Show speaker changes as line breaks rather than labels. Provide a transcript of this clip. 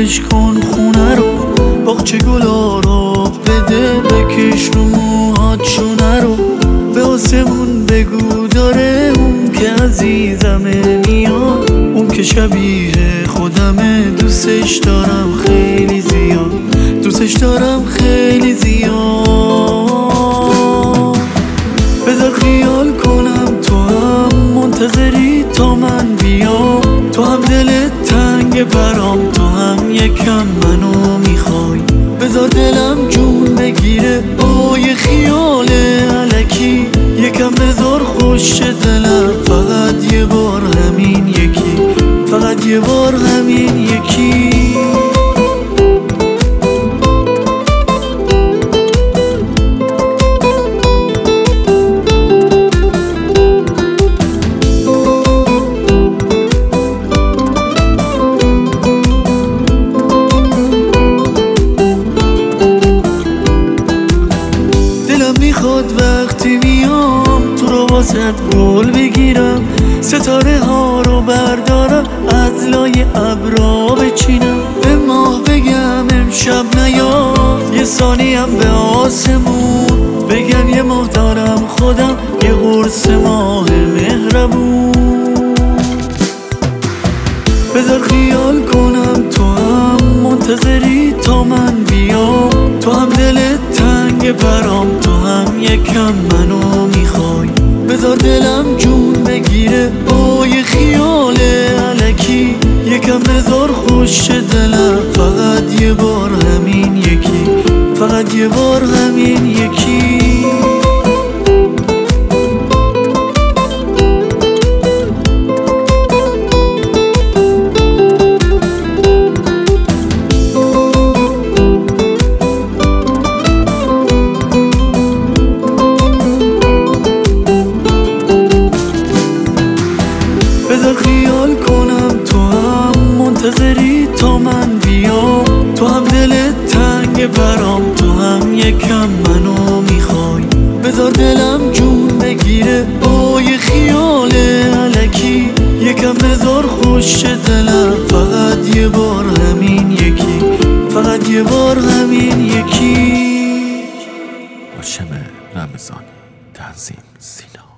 آبش کن خونه رو، باغچه گلا رو بده بکش رو موهات شونه رو. به آسمون بگو داره اون که عزیزمه میاد، اون که شبیه خودمه. دوستش دارم خیلی زیاد، دوستش دارم خیلی زیاد. بذار خیال کنم تو هم منتظری تا من بیام، تو هم دلت تنگ برام، تو هم یکم منو میخوای. بذار دلم جون بگیره با یه خیال الکی، یکم بذار خوش دلم، فقط یه بار همین یکی، فقط یه بار همین یکی. میخواد وقتی میام تو رو واسه گل بگیرم، ستاره ها رو بردارم از لای ابرا بچینم. به ماه بگم امشب نیاد، یه ثانیم به آسمون بگم یه ماه دارم خودم، یه قرص ماه مهربون. بذار خیال کنم تو هم منتظری تا من بیام، تو هم دلت تنگ برام، تو هم یکم منو میخوای. بذار دلم جون بگیره با یه خیال الکی، یکم بذار خوش دلم، فقط یه بار همین یکی، فقط یه بار همین یکی. بذار خیال کنم تو هم منتظری تا من بیام، تو هم دلت تنگ برام، تو هم یکم منو میخوای. بذار دلم جون بگیره با یه خیال الکی، یکم بذار خوش دلم، فقط یه بار همین یکی، فقط یه بار همین یکی.
هاشم رمضانی، تنظیم سینا.